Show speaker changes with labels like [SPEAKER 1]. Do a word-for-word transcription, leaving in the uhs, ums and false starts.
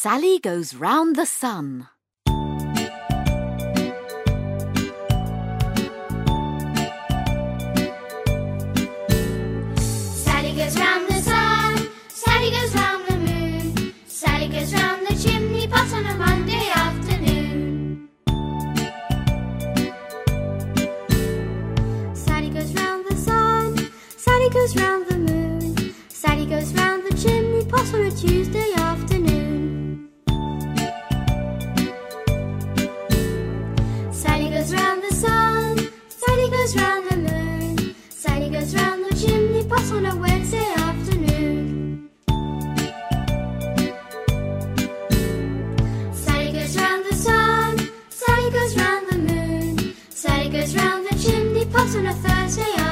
[SPEAKER 1] Sally goes round the sun.
[SPEAKER 2] Sally goes round the sun, Sally goes round the moon, Sally goes round the chimney pot on a Monday afternoon. Sally goes round the sun, Sally goes round the moon, Sally goes round the chimney pot on a Tuesday afternoon. Sally goes round the sun, Sally goes round the moon, Sally goes round the chimney pot on a Wednesday afternoon. Sally goes round the sun, Sally goes round the moon, Sally goes round the chimney pot on a Thursday afternoon.